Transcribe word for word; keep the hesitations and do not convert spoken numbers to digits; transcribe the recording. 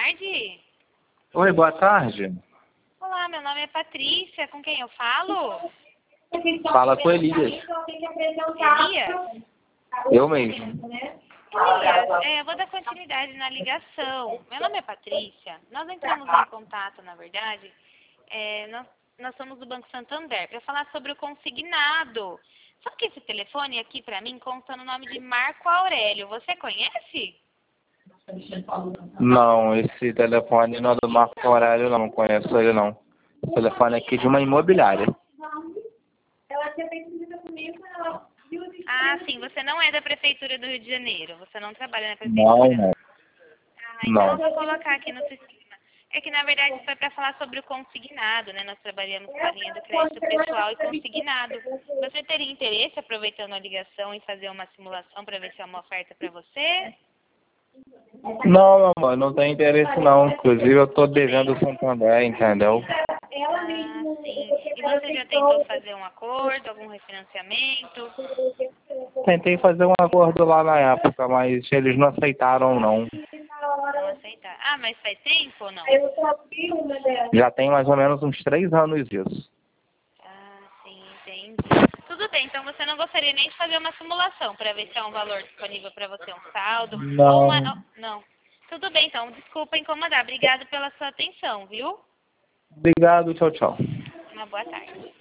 tarde. Oi, boa tarde. Olá, meu nome é Patrícia. Com quem eu falo? Fala com Elias. Elias? Eu mesmo. Elias, é, eu vou dar continuidade na ligação. Meu nome é Patrícia. Nós entramos em contato, na verdade, é, nós, nós somos do Banco Santander, para falar sobre o consignado. Só que esse telefone aqui para mim consta no nome de Marco Aurélio. Você conhece? Não, esse telefone não é do Marco Aurélio, não. Não conheço ele, não. O telefone aqui é de uma imobiliária. Ah, sim. Você não é da Prefeitura do Rio de Janeiro. Você não trabalha na Não, Prefeitura. não. Ah, então Não. eu vou colocar aqui no sistema. É que, na verdade, foi para falar sobre o consignado, né? Nós trabalhamos com a linha do crédito pessoal e consignado. Você teria interesse, aproveitando a ligação, em fazer uma simulação para ver se é uma oferta para você? Não, meu amor, não tem interesse, não. Inclusive, eu tô devendo o Santander, entendeu? Ah, sim. E você já tentou fazer um acordo, algum refinanciamento? Tentei fazer um acordo lá na época, mas eles não aceitaram, não. Não aceitar. Ah, mas faz tempo ou não? Já tem mais ou menos uns três anos isso. Ah, sim, entendi. Tudo bem, então você não gostaria nem de fazer uma simulação para ver se é um valor disponível para você, um saldo? Ou Não. uma... Não. Tudo bem, então, desculpa incomodar. Obrigado pela sua atenção, viu? Obrigado, tchau, tchau. Uma boa tarde.